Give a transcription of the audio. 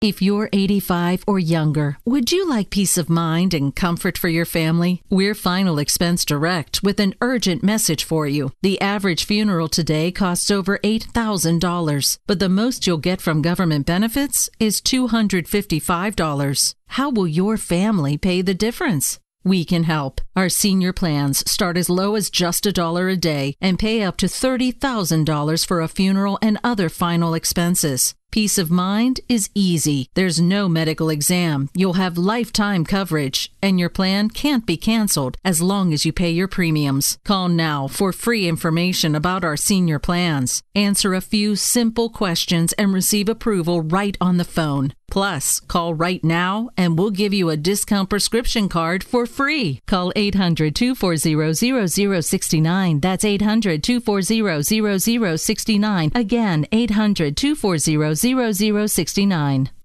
If you're 85 or younger, would you like peace of mind and comfort for your family? We're Final Expense Direct with an urgent message for you. The average funeral today costs over $8,000, but the most you'll get from government benefits is $255. How will your family pay the difference? We can help. Our senior plans start as low as just $1 a day and pay up to $30,000 for a funeral and other final expenses. Peace of mind is easy. There's no medical exam. You'll have lifetime coverage, and your plan can't be canceled as long as you pay your premiums. Call now for free information about our senior plans. Answer a few simple questions and receive approval right on the phone. Plus, call right now and we'll give you a discount prescription card for free. Call 800-240-0069. That's 800-240-0069. Again, 800-240-0069.